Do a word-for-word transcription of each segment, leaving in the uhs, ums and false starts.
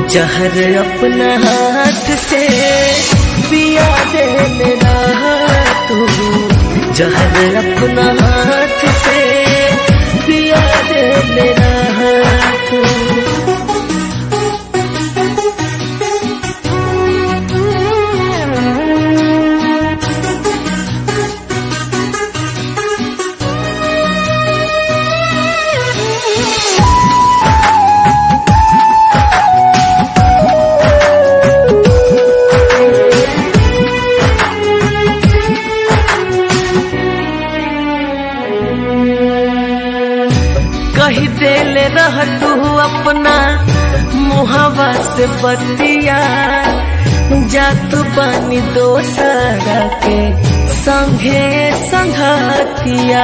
जहर अपना हाथ से पिया दे मेरा तू, जहर अपना हाथ से पिया दे मेरा तू। कही देले रह तू अपना मुहावा से बतिया, जात बानी दोसरा के संगे संगतिया।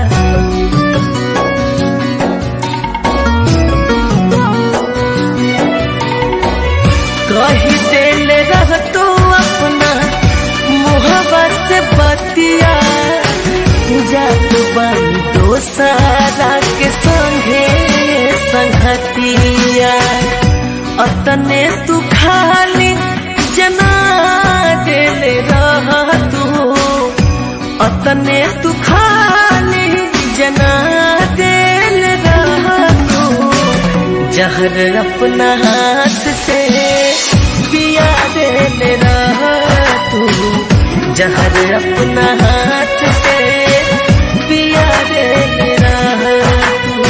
कही देले रह तू अपना मुहावा से बतिया, जात बानी दोसरा के संगे संगतिया। अतने तू खाली जना देले रह तू, अतने तू खाली जना देले रह तू। जहर अपना हाथ से पिया देले रह तू, जहर अपना हाथ से पिया देले रह तू।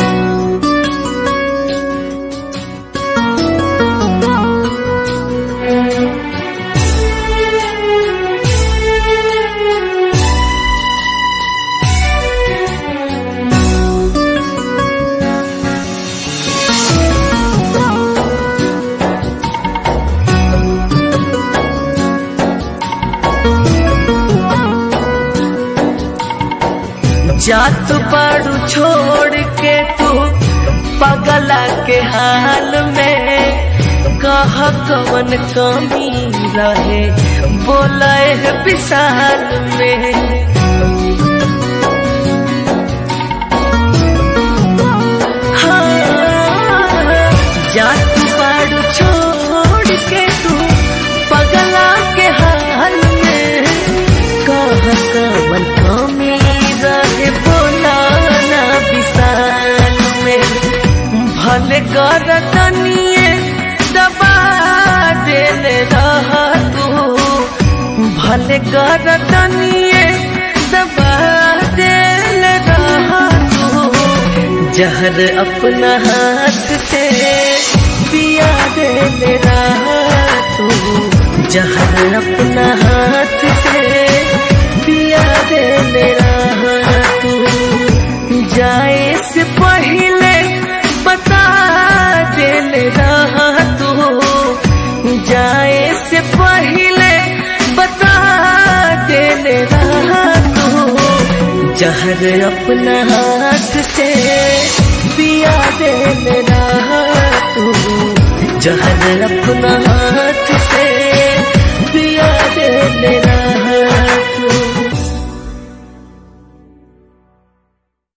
जात बाड़ू छोड़ के तू पगला के हाल में, कह कवन कमी रहे बोले विशाल में। हाँ, जात बाड़ू छोड़ के तू पगला के हाल में, कह कवन कमी रहे बोला ना विशाल में। भले गरदनिए दबा देले रह तू, भले गरदनिए दबा देले रह तू। जहर अपना हाथ से पिया देले रह तू, जहर अपना हाथ से पिया देले रह तू। जाए से पहले बता देले रह तू, जाए से पहले बता देले रह तू। जहर अपना हाथ से पिया देले रह तू, जहर अपना